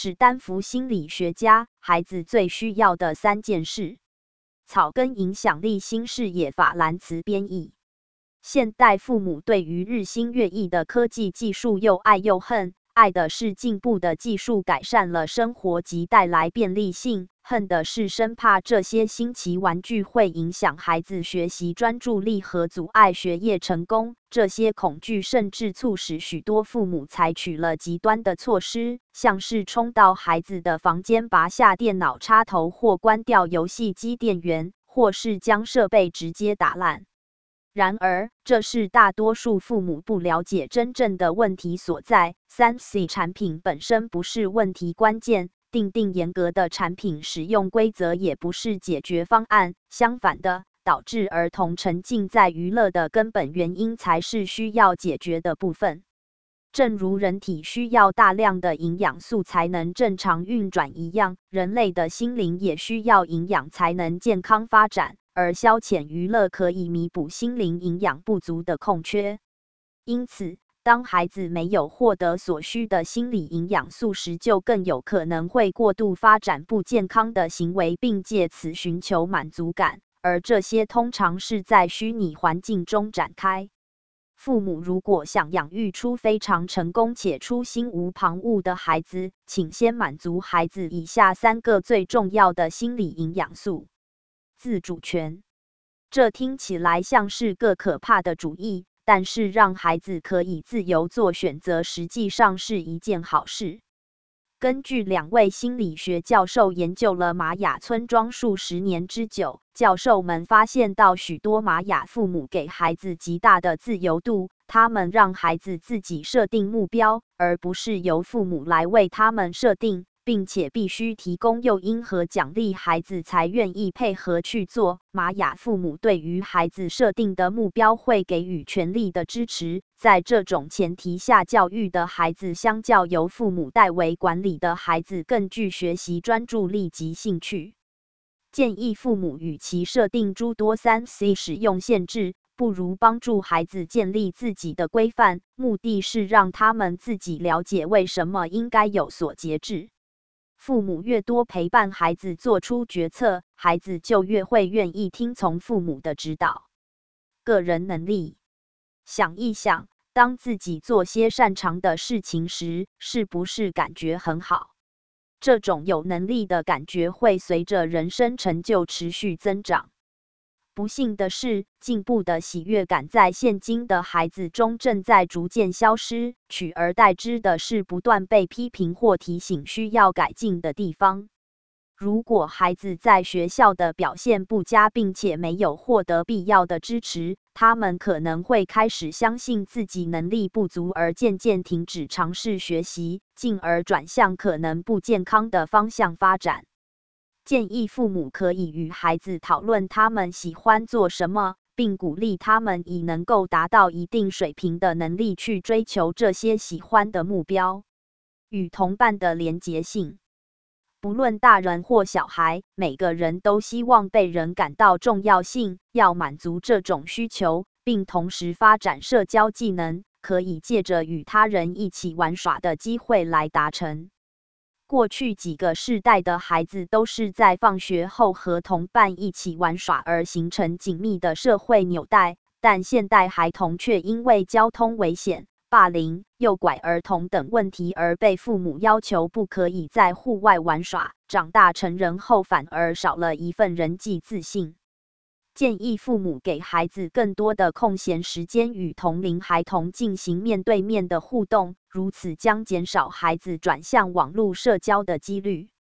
史丹福心理学家，孩子最需要的3件事。草根影响力新视野法兰茨编译。现代父母对于日新月异的科技技术又爱又恨，爱的是进步的技术改善了生活及带来便利性，恨的是生怕这些新奇玩具会影响孩子学习专注力和阻碍学业成功。这些恐惧甚至促使许多父母采取了极端的措施，像是冲到孩子的房间拔下电脑插头或关掉游戏机电源，或是将设备直接打烂。然而，这是大多数父母不了解真正的问题所在。3C 产品本身不是问题关键，定严格的产品使用规则也不是解决方案。相反的，导致儿童沉浸在娱乐的根本原因才是需要解决的部分。正如人体需要大量的营养素才能正常运转一样，人类的心灵也需要营养才能健康发展。而消遣娱乐可以弥补心灵营养不足的空缺。因此，当孩子没有获得所需的心理营养素时，就更有可能会过度发展不健康的行为，并借此寻求满足感，而这些通常是在虚拟环境中展开。父母如果想养育出非常成功且初心无旁骛的孩子，请先满足孩子以下3个最重要的心理营养素。自主权，这听起来像是个可怕的主意，但是让孩子可以自由做选择，实际上是一件好事。根据2位心理学教授研究了玛雅村庄数10年之久，教授们发现到许多玛雅父母给孩子极大的自由度，他们让孩子自己设定目标，而不是由父母来为他们设定，并且必须提供诱因和奖励，孩子才愿意配合去做。玛雅父母对于孩子设定的目标会给予全力的支持，在这种前提下，教育的孩子相较由父母代为管理的孩子更具学习专注力及兴趣。建议父母与其设定诸多3C 使用限制，不如帮助孩子建立自己的规范，目的是让他们自己了解为什么应该有所节制。父母越多陪伴孩子做出决策，孩子就越会愿意听从父母的指导。个人能力，想一想，当自己做些擅长的事情时，是不是感觉很好？这种有能力的感觉会随着人生成就持续增长。不幸的是，进步的喜悦感在现今的孩子中正在逐渐消失，取而代之的是不断被批评或提醒需要改进的地方。如果孩子在学校的表现不佳，并且没有获得必要的支持，他们可能会开始相信自己能力不足，而渐渐停止尝试学习，进而转向可能不健康的方向发展。建议父母可以与孩子讨论他们喜欢做什么，并鼓励他们以能够达到一定水平的能力去追求这些喜欢的目标。与同伴的连结性，不论大人或小孩，每个人都希望被人感到重要性，要满足这种需求，并同时发展社交技能，可以借着与他人一起玩耍的机会来达成。过去几个世代的孩子都是在放学后和同伴一起玩耍而形成紧密的社会纽带，但现代孩童却因为交通危险、霸凌、诱拐儿童等问题而被父母要求不可以在户外玩耍，长大成人后反而少了一份人际自信。建议父母给孩子更多的空闲时间与同龄孩童进行面对面的互动，如此将减少孩子转向网络社交的几率。